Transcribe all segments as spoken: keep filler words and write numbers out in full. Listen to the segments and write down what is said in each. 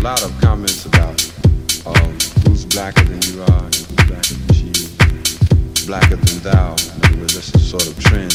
lot of comments about um, who's blacker than you are and who's blacker than she is, blacker than thou. In other words, that's a sort of trend.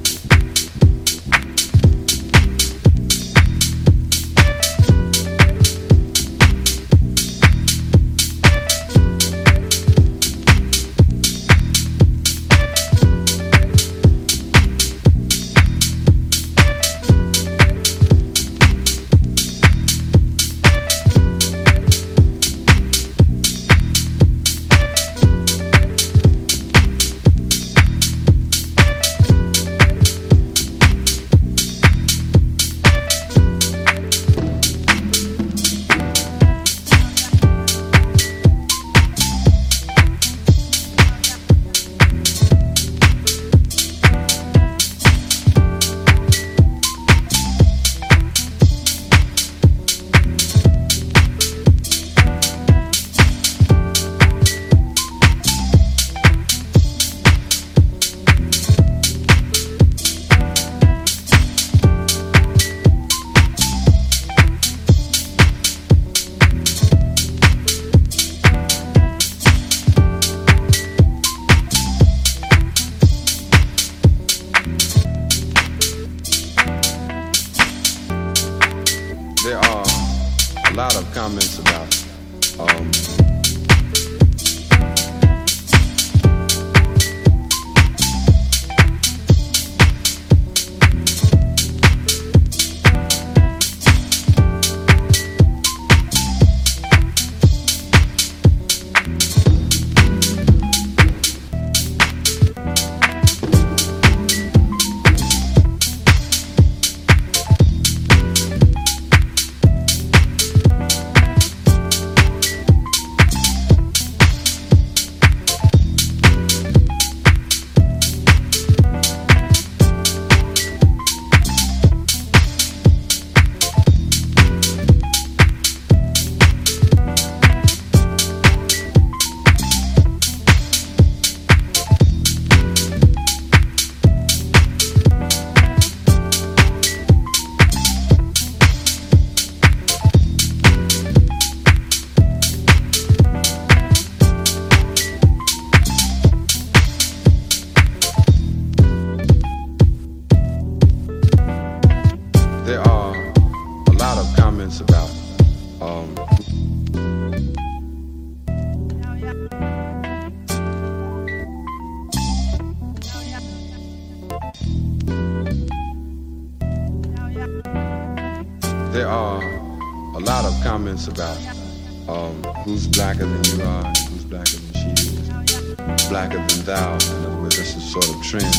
There are a lot of comments about um, there are a lot of comments about um, there are a lot of comments about um, who's blacker than you are and who's blacker than she is, blacker than thou. In other words, that's a sort of trend.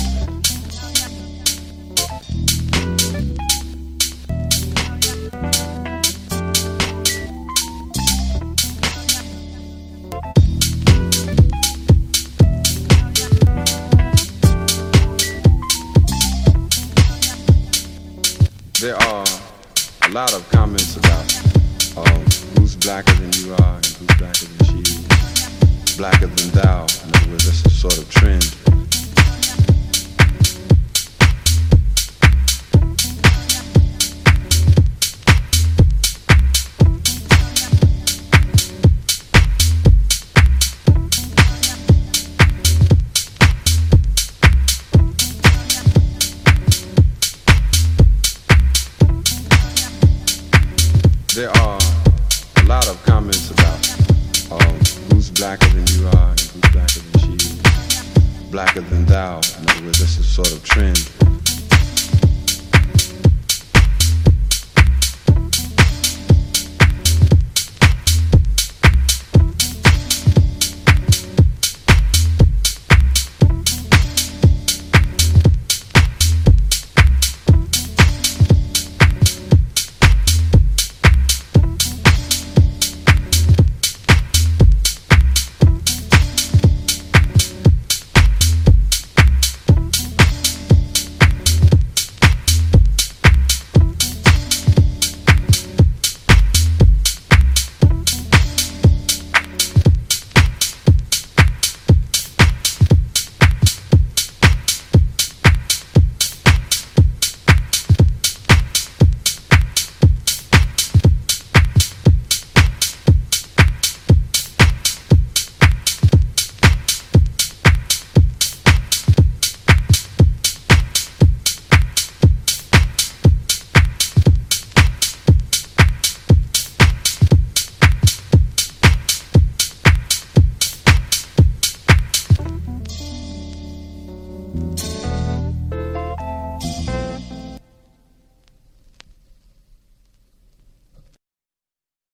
There are a lot of comments about um, who's blacker than you are and who's blacker than she is, blacker than thou. In other words, that's a sort of trend. There are a lot of comments about um, who's blacker than you are and who's blacker than she is, blacker than thou. In other words, that's a sort of trend.